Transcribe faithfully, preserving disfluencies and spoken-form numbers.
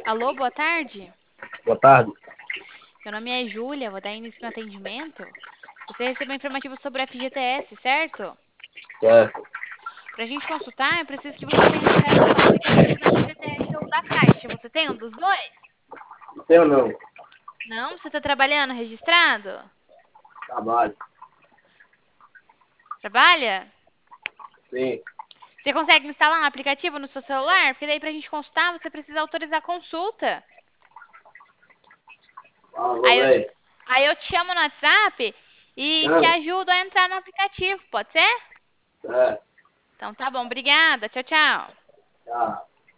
Alô, boa tarde. Boa tarde. Meu nome é Júlia, vou dar início no atendimento. Você recebeu informativo sobre o F G T S, certo? Certo. Para a gente consultar, eu preciso que você tenha acesso ao aplicativo do F G T S ou da Caixa. Você tem um dos dois? Não tenho não. Não? Você está trabalhando registrado? Trabalho. Trabalha? Sim. Você consegue instalar um aplicativo no seu celular? Porque daí para a gente consultar, você precisa autorizar a consulta. Fala, vou Aí eu, ver. aí eu te chamo no WhatsApp e te Chama. ajudo a entrar no aplicativo, pode ser? Certo. Então tá bom, obrigada. Tchau, tchau. Tchau.